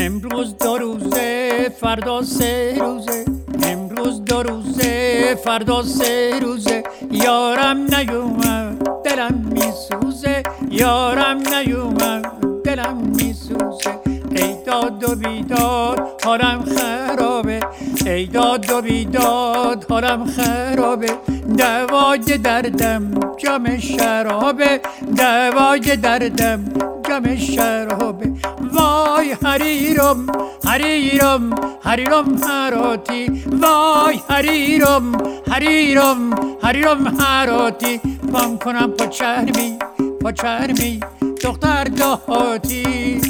امروز 2 روزه فردا 3 روزه، امروز 2 روزه فردا 3 روزه، یارم نیومد دلم میسوزه، یارم نیومد دلم میسوزه. ای داد و بیداد حالم خرابه، ای داد و بیداد حالم خرابه، دوای دردم جام شرابه، دوای دردم جام شرابه. وای حریرم حریرم حریرم هراتی، وای حریرم حریرم حریرم هراتی، پام کنم پا چرمی پا چرمی دختر دهاتی.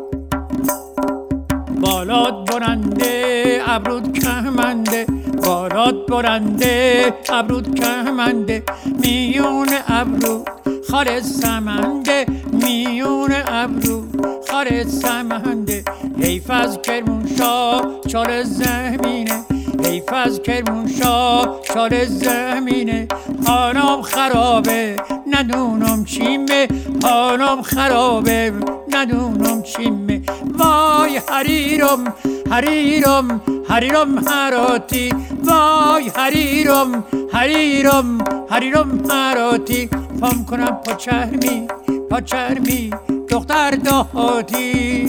بالات برنده ابرود کمنده، بالات برنده ابرود کمنده، میون ابرو خال سمنده، میون ابرو خال سمنده. حیف از کرمانشاه چال زمینه، حیف از کرمانشاه چال زمینه، حالم خرابه ندونم چیمه، حالم خرابه ندونم چیمه. وای حریرم حریرم حریرم هراتی، وای حریرم حریرم حریرم هراتی، پام کنم پا چرمی پا چرمی دختر دهاتی.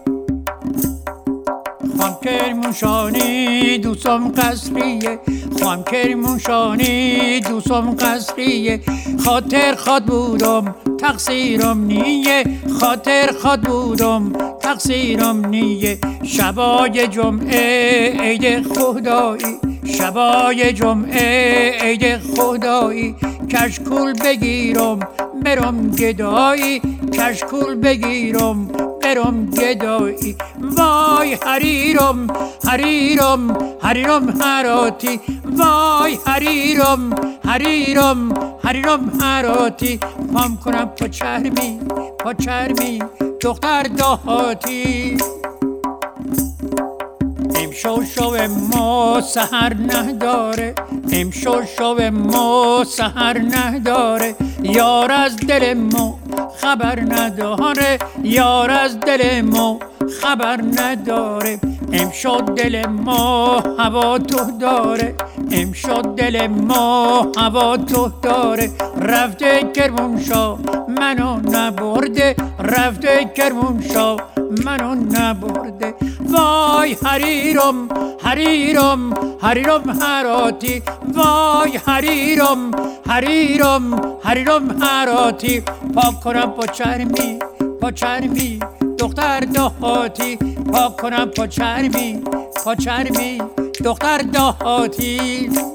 خواهم کرمانشاهی دوستم قصریه، خواهم کرمانشاهی دوستم قصریه، خاطر خواد بودم تقصیرم نیه، خاطر خواد بودم تقصیرم نیه. شبای جمعه عید خدایی، شبای جمعه عید خدایی، کشکول بگیرم برم گدایی، کشکول بگیرم برم گدایی. وای حریرم حریرم حریرم هراتی، وای حریرم حریرم حریرم هراتی، پام کنم پا چرمی پا چرمی دختر دهاتی. امشو شو ما سحر نداره، امشو شو ما سحر نداره، یار از دل ما خبر نداره، یار از دل ما خبر نداره. امشو دل ما هوا تو داره، امشو دل ما هوا تو داره، رفته کرمانشاه منو نبرده، رفته کرمانشاه منو نبرده. وای حریرم حریرم حریرم هراتی، وای حریرم حریرم حریرم هراتی، پاک کنم پا چرمی پا چرمی دختر دهاتی، پاک کنم پا چرمی پا چرمی دختر دهاتی.